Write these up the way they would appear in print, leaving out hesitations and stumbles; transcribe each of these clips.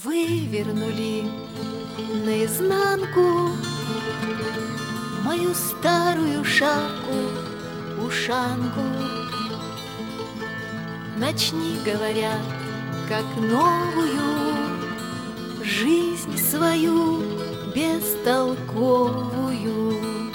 Вывернули наизнанку мою старую шапку-ушанку. Начни, говорят, как новую жизнь свою бестолковую.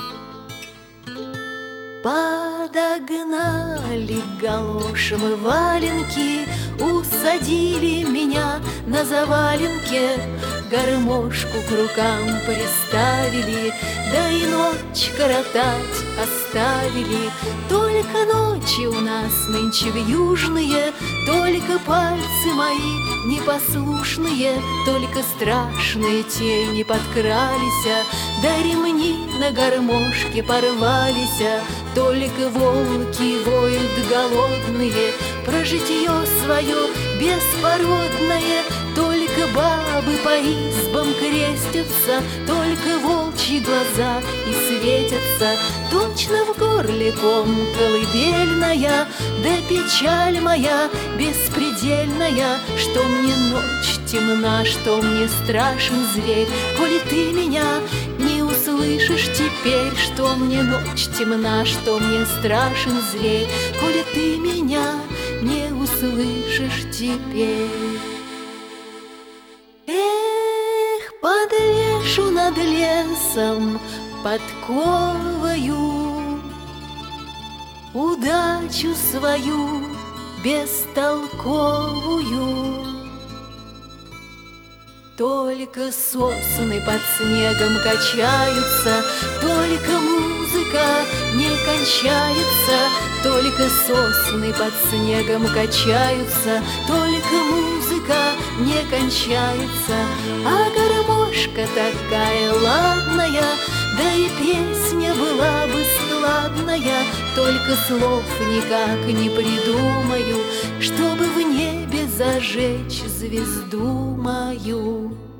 Подогнали галошем и валенки, усадили меня на заваленке, гармошку к рукам приставили, да и ночь коротать оставили. Только ночи у нас нынче вьюжные, только пальцы мои непослушные, только страшные тени подкрались, да ремни на гармошке порвались, только волки воют голодные про житье свое беспородное, только бабы по избам крестятся, только волчьи глаза и светятся. Точно в горле ком колыбельная, да печаль моя беспредельная. Что мне ночь темна, что мне страшен зверь, коли ты меня не услышишь теперь. Что мне ночь темна, что мне страшен зверь, коли ты меня не услышишь теперь. Эх, подвешу над лесом подковою удачу свою бестолковую. Только сосны под снегом качаются, только музыка не кончается. Только сосны под снегом качаются, только музыка не кончается. А гармошка такая ладная, да и песня была бы складная, только слов никак не придумаю, чтобы в небе зажечь звезду мою.